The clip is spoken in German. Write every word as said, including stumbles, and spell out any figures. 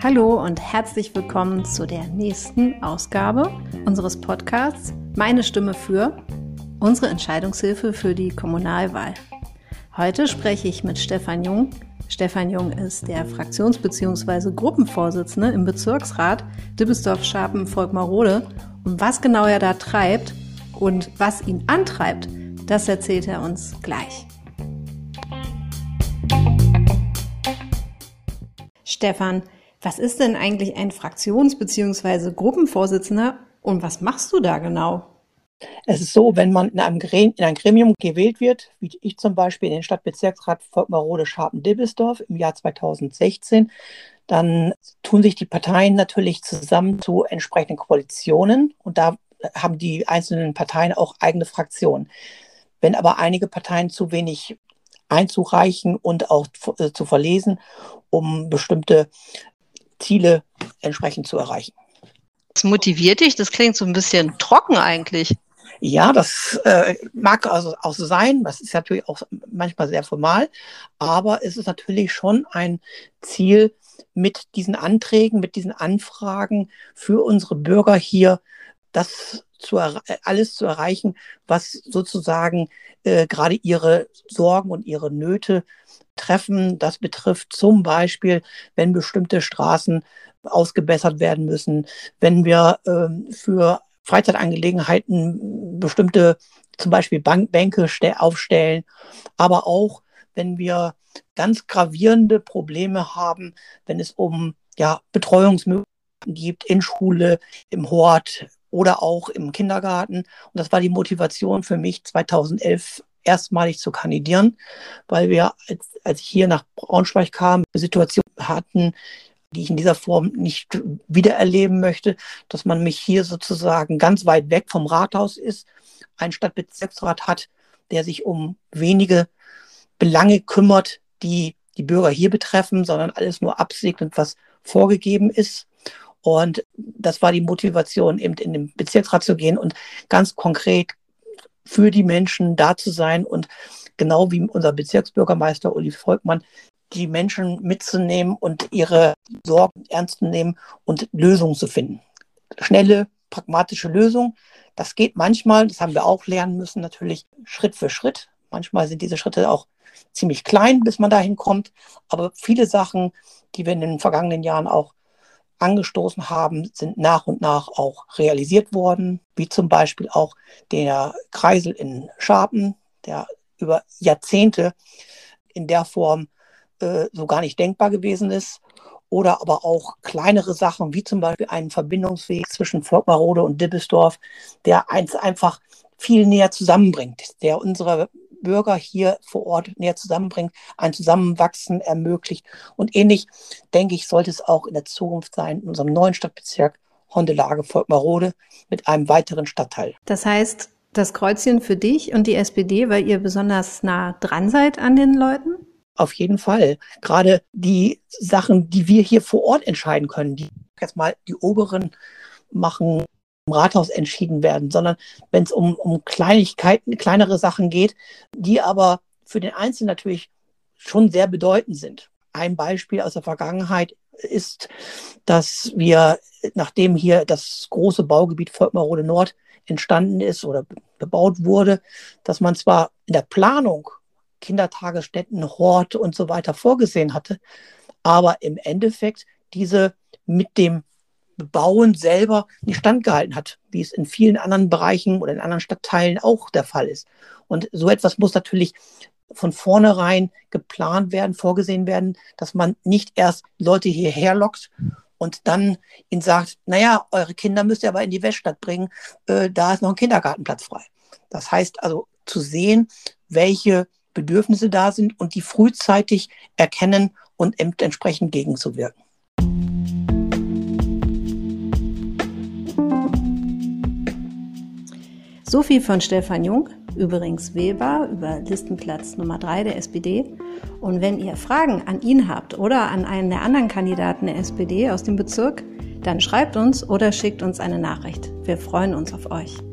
Hallo und herzlich willkommen zu der nächsten Ausgabe unseres Podcasts Meine Stimme für, unsere Entscheidungshilfe für die Kommunalwahl. Heute spreche ich mit Stefan Jung. Stefan Jung ist der Fraktions- bzw. Gruppenvorsitzende im Bezirksrat Dibbesdorf-Scharpen-Volkmarode. Und was genau er da treibt und was ihn antreibt, das erzählt er uns gleich. Stefan, was ist denn eigentlich ein Fraktions- bzw. Gruppenvorsitzender und was machst du da genau? Es ist so, wenn man in einem, Gre- in ein Gremium gewählt wird, wie ich zum Beispiel in den Stadtbezirksrat Volkmarode-Scharpen-Dibbesdorf im Jahr zweitausendsechzehn, dann tun sich die Parteien natürlich zusammen zu entsprechenden Koalitionen und da haben die einzelnen Parteien auch eigene Fraktionen. Wenn aber einige Parteien zu wenig Einzug reichen und auch äh, zu verlesen, um bestimmte Ziele entsprechend zu erreichen. Was motiviert dich? Das klingt so ein bisschen trocken eigentlich. Ja, das äh, mag also auch so sein. Das ist natürlich auch manchmal sehr formal. Aber es ist natürlich schon ein Ziel, mit diesen Anträgen, mit diesen Anfragen für unsere Bürger hier das zu er- alles zu erreichen, was sozusagen äh, gerade ihre Sorgen und ihre Nöte treffen. Das betrifft zum Beispiel, wenn bestimmte Straßen ausgebessert werden müssen, wenn wir ähm, für Freizeitangelegenheiten bestimmte zum Beispiel Bank Bänke ste- aufstellen, aber auch wenn wir ganz gravierende Probleme haben, wenn es um ja, Betreuungsmöglichkeiten gibt in Schule, im Hort oder auch im Kindergarten. Und das war die Motivation für mich, zweitausendelf erstmalig zu kandidieren, weil wir, als, als ich hier nach Braunschweig kam, eine Situation hatten, die ich in dieser Form nicht wiedererleben möchte, dass man mich hier sozusagen ganz weit weg vom Rathaus ist, einen Stadtbezirksrat hat, der sich um wenige Belange kümmert, die die Bürger hier betreffen, sondern alles nur absegnet, was vorgegeben ist. Und das war die Motivation, eben in den Bezirksrat zu gehen und ganz konkret für die Menschen da zu sein und genau wie unser Bezirksbürgermeister Uli Volkmann, die Menschen mitzunehmen und ihre Sorgen ernst zu nehmen und Lösungen zu finden. Schnelle, pragmatische Lösungen. Das geht manchmal, das haben wir auch lernen müssen, natürlich Schritt für Schritt. Manchmal sind diese Schritte auch ziemlich klein, bis man dahin kommt. Aber viele Sachen, die wir in den vergangenen Jahren auch angestoßen haben, sind nach und nach auch realisiert worden, wie zum Beispiel auch der Kreisel in Scharpen, der über Jahrzehnte in der Form äh, so gar nicht denkbar gewesen ist. Oder aber auch kleinere Sachen, wie zum Beispiel einen Verbindungsweg zwischen Volkmarode und Dibbesdorf, der eins einfach viel näher zusammenbringt, der unsere Bürger hier vor Ort näher zusammenbringt, ein Zusammenwachsen ermöglicht. Und ähnlich, denke ich, sollte es auch in der Zukunft sein, in unserem neuen Stadtbezirk Hondelage-Volkmarode mit einem weiteren Stadtteil. Das heißt, das Kreuzchen für dich und die S P D, weil ihr besonders nah dran seid an den Leuten? Auf jeden Fall. Gerade die Sachen, die wir hier vor Ort entscheiden können, die jetzt mal die oberen machen, im Rathaus entschieden werden, sondern wenn es um, um Kleinigkeiten, kleinere Sachen geht, die aber für den Einzelnen natürlich schon sehr bedeutend sind. Ein Beispiel aus der Vergangenheit ist, dass wir, nachdem hier das große Baugebiet Volkmarode Nord entstanden ist oder bebaut wurde, dass man zwar in der Planung Kindertagesstätten, Hort und so weiter vorgesehen hatte, aber im Endeffekt diese mit dem Bebauen selber nicht standgehalten hat, wie es in vielen anderen Bereichen oder in anderen Stadtteilen auch der Fall ist. Und so etwas muss natürlich von vornherein geplant werden, vorgesehen werden, dass man nicht erst Leute hierher lockt und dann ihnen sagt, naja, eure Kinder müsst ihr aber in die Weststadt bringen, äh, da ist noch ein Kindergartenplatz frei. Das heißt also zu sehen, welche Bedürfnisse da sind und die frühzeitig erkennen und entsprechend gegenzuwirken. So viel von Stefan Jung, übrigens wählbar über Listenplatz Nummer drei der S P D. Und wenn ihr Fragen an ihn habt oder an einen der anderen Kandidaten der S P D aus dem Bezirk, dann schreibt uns oder schickt uns eine Nachricht. Wir freuen uns auf euch.